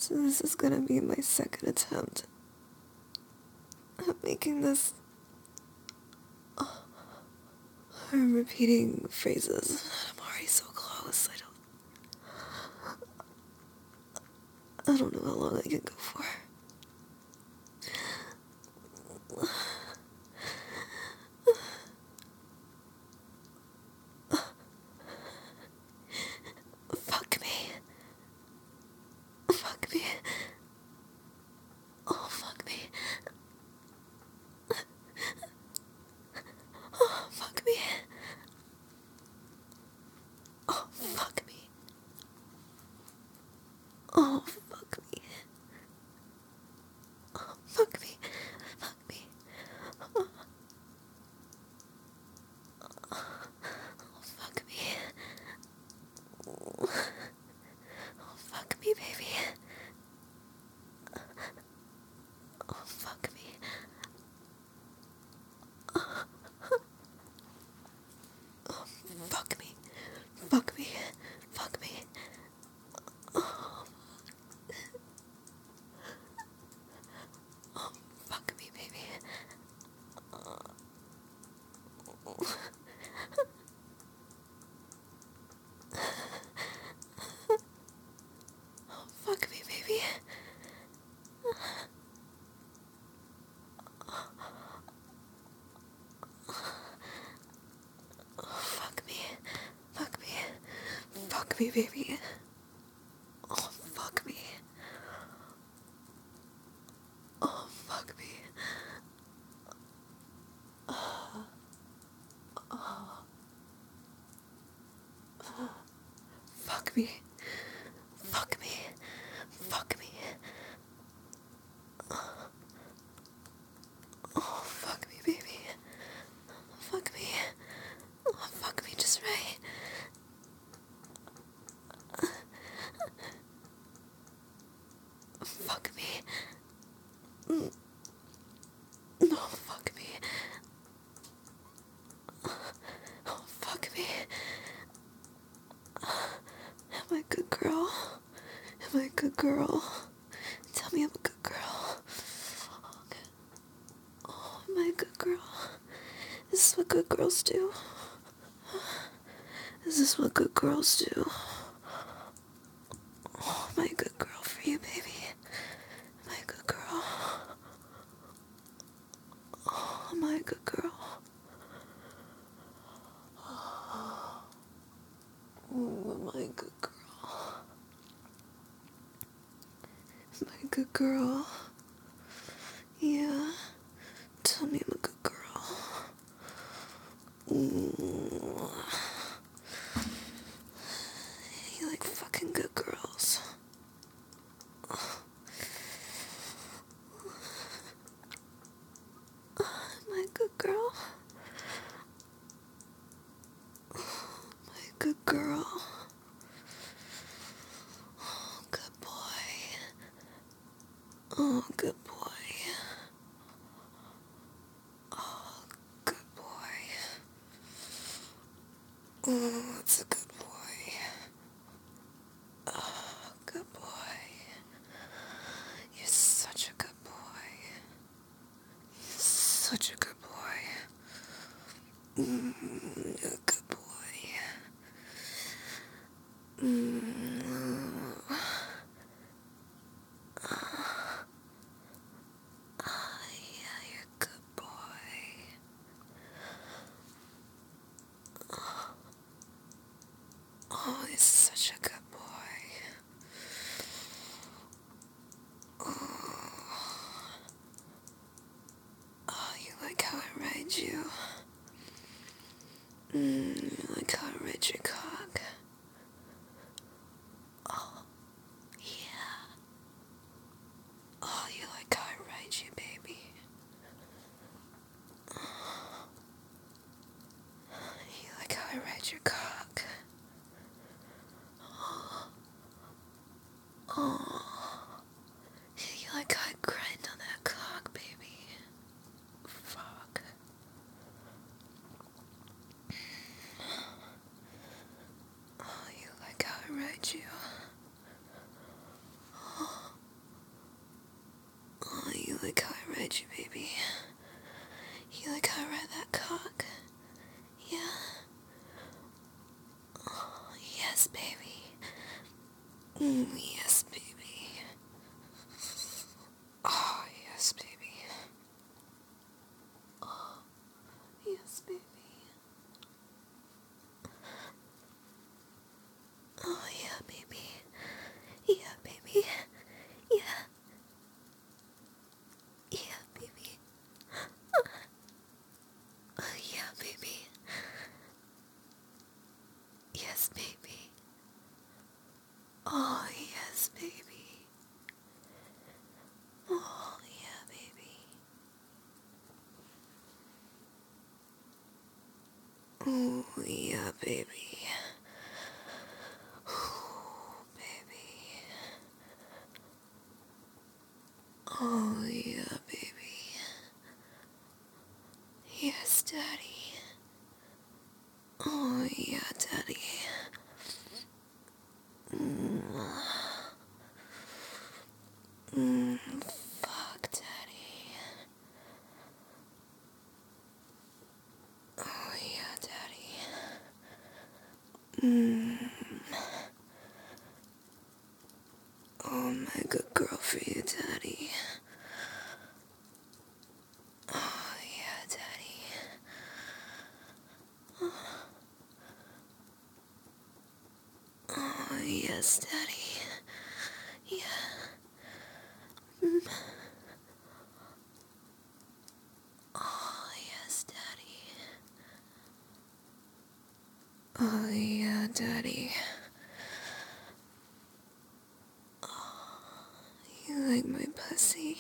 So this is gonna be my second attempt at making this. I'm repeating phrases. I'm already so close. I don't know how long I can go for. Fuck me. Fuck me. Oh, fuck me. Oh, fuck me. Oh, fuck me. Oh, fuck me. Oh, fuck me. Fuck me. Oh, fuck me. Oh, fuck me, baby. Oh, fuck me. Oh, fuck me. Fuck me. Fuck me. Oh, fuck me, baby. Fuck me, baby. Fuck me. Fuck me. Fuck me, baby. Oh, fuck me. Oh, fuck me. Fuck me. Fuck me. Fuck me. Oh, fuck me, baby. Fuck me. Oh, fuck me just right. Fuck me. No, fuck me. Oh, fuck me. Am I a good girl? Am I a good girl? Tell me I'm a good girl. Oh, am I a good girl? Is this what good girls do? Is this what good girls do? Oh, am I a good girl for you, baby? Am I a good girl? Oh, am I a good girl? Oh, am I a good girl? Am I a good girl? Yeah. Tell me I'm a good girl. Ooh. You like fucking good girls. Am I a good girl? Am I a good girl? Oh, good boy. Oh, good boy. Oh, good boy. Oh, that's a good boy. Oh, good boy. You're such a good boy. You're such a good boy. You're a good boy. Yeah, you're a good boy. Oh, he's such a good boy. Oh, you like how I ride you? You like how I ride your cock? Oh, yeah. Oh, you like how I ride you, baby? You like how I ride your cock? Oh, you like how I grind on that cock, baby? Fuck. Oh, you like how I ride you? yes, baby. Yes, baby. Oh, yes, baby. Oh, yes, baby. Oh, yeah, baby. Yeah, baby. Yeah. Yeah, baby. Oh, yeah, baby. Yes, baby. Oh, yes, baby. Oh, yeah, baby. Oh, yeah, baby. Oh, baby. Oh, yeah, baby. Yes, Daddy. Oh, yeah, Daddy. Fuck, Daddy. Oh, yeah, Daddy. Oh, my good girl for you, Daddy. Oh, yeah, Daddy. Oh, yes, Daddy. Yeah. Oh, yes, Daddy. Oh, yeah, Daddy. You like my pussy?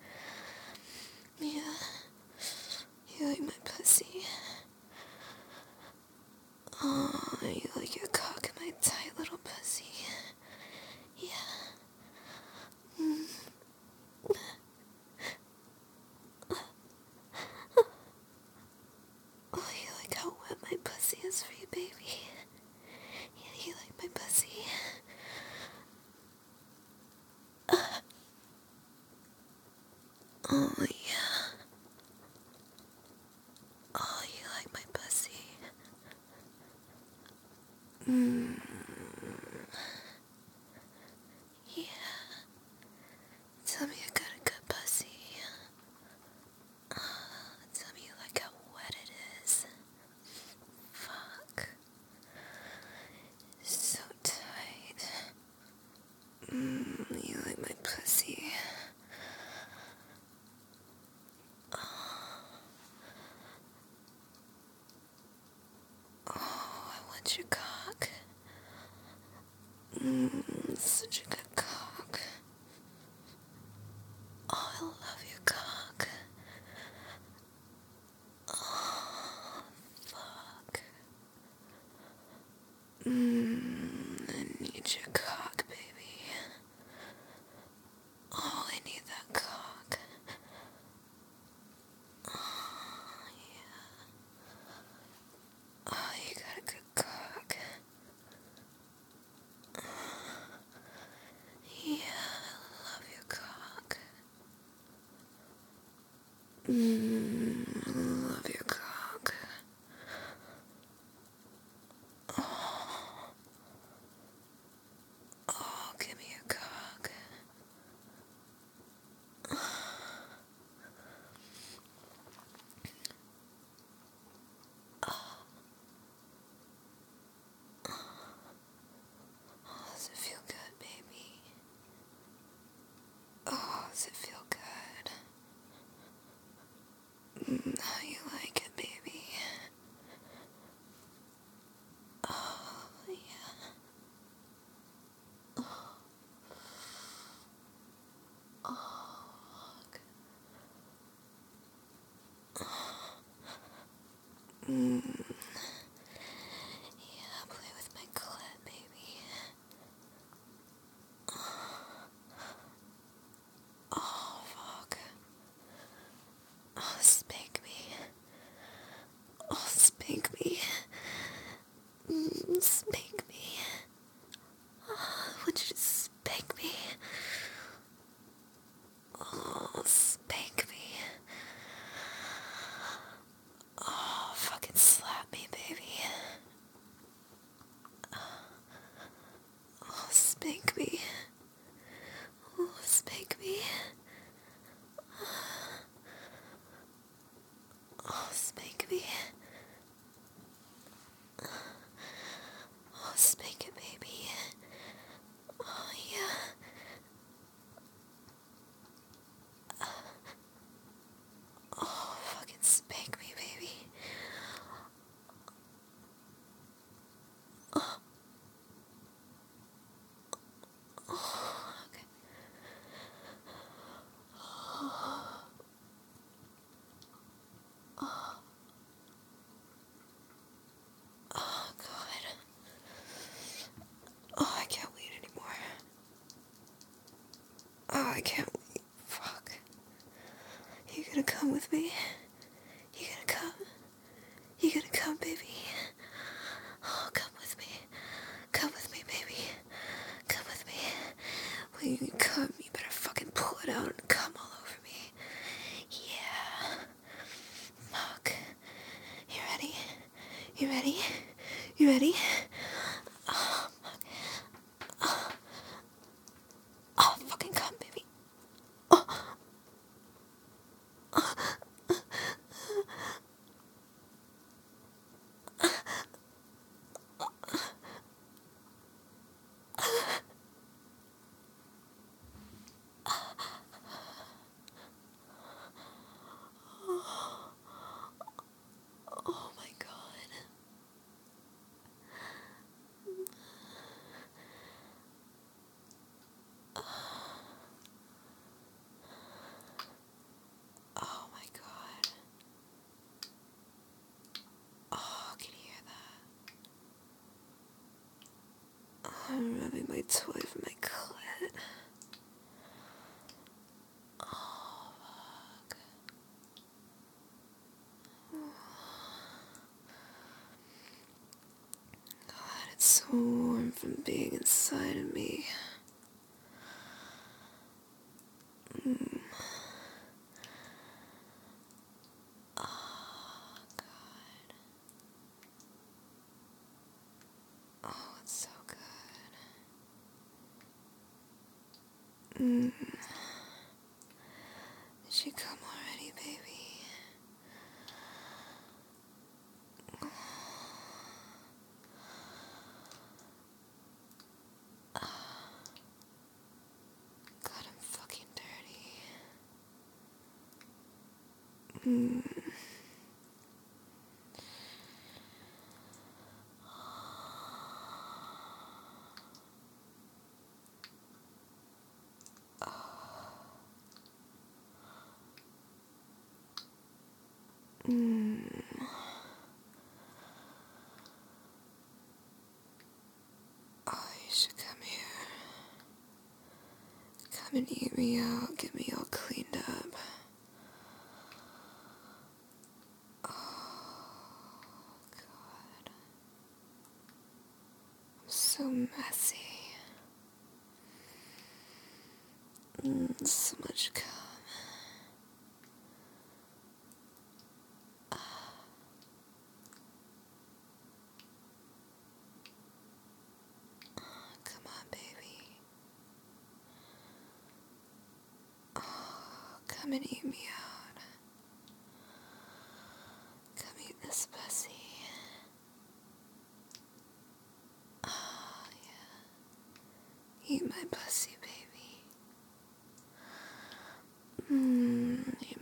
Yeah. You like my pussy? Oh, you like your cock in my tight little pussy? Yeah. Oh, you like how wet my pussy is for you, baby? Yeah, you like my pussy? Oh, yeah. Oh, you like my pussy? Yeah. Tell me I got a good pussy. Tell me you like how wet it is. Fuck. So tight. You like my pussy? Oh, I want your cock. Such a good cock. Oh, I love your cock. Oh, fuck. I need your cock, baby. Oh, I need that cock. Oh, yeah. Oh, you got a good cock. Yeah, I love your cock. Love your cock. Oh, give me your cock. Oh, does it feel good, baby? Oh, does it feel good? How you like it, baby? Oh, yeah. Oh, fuck. Yeah, play with my clit, baby. Oh, fuck. Oh, spank me. Oh, spank me. Spank me. Oh, would you just spank me? Oh, spank me. Oh, fucking slap me, baby. Oh, I can't wait. Fuck. You gonna come with me? You gonna come? You gonna come, baby? Oh, come with me. Come with me, baby. Come with me. When you come, you better fucking pull it out and come all over me. Yeah. Fuck. You ready? You ready? You ready? Oh, oh, fucking come, baby. Oh. Oh my god. Oh my god. Oh, can you hear that? Oh, I'm rubbing my toy from my clit. Oh, fuck. God, it's so warm from being inside of me. Mm. Oh, God. Oh, it's so good. Mm. Did you come already, baby? God, I'm fucking dirty. Mm. Mm. Oh, you should come here. Come and eat me out, get me all cleaned up. Oh, God. I'm so messy. So much cum. Come on, baby. Oh, come and eat me out. Come eat this pussy. Oh, yeah. Eat my pussy, baby.